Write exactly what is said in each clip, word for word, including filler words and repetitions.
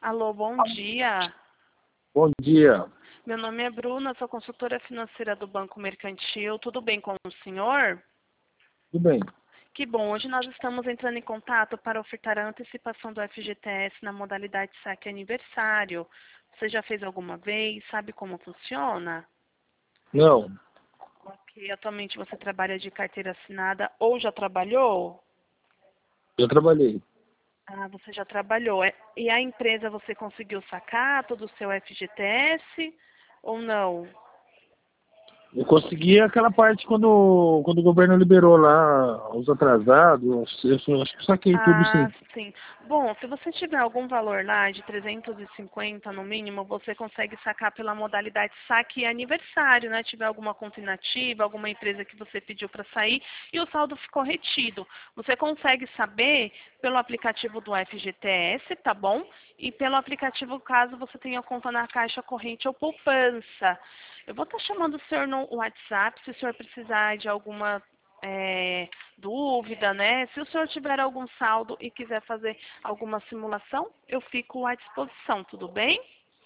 Alô, bom dia. Bom dia. Meu nome é Bruna, sou consultora financeira do Banco Mercantil. Tudo bem com o senhor? Tudo bem. Que bom, hoje nós estamos entrando em contato para ofertar a antecipação do F G T S na modalidade saque aniversário. Você já fez alguma vez? Sabe como funciona? Não, Ok, atualmente você trabalha de carteira assinada ou já trabalhou? eu trabalhei. Ah, você já trabalhou. É- E a empresa você conseguiu sacar todo o seu F G T S ou não? Eu consegui aquela parte quando, quando o governo liberou lá os atrasados. Eu só- acho que saquei tudo, Ah, sim. sim. Bom, se você tiver algum valor lá de trezentos e cinquenta no mínimo, você consegue sacar pela modalidade saque aniversário, né? Tiver alguma conta inativa, alguma empresa que você pediu para sair e o saldo ficou retido. Você consegue saber pelo aplicativo do F G T S, tá bom? E pelo aplicativo caso você tenha conta na Caixa Corrente ou Poupança. Eu vou estar chamando o senhor no WhatsApp, se o senhor precisar de alguma é, dúvida, né? Se o senhor tiver algum saldo e quiser fazer alguma simulação, eu fico à disposição, tudo bem?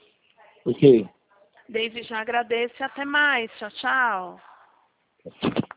Ok. Desde já agradeço e até mais. Tchau, tchau.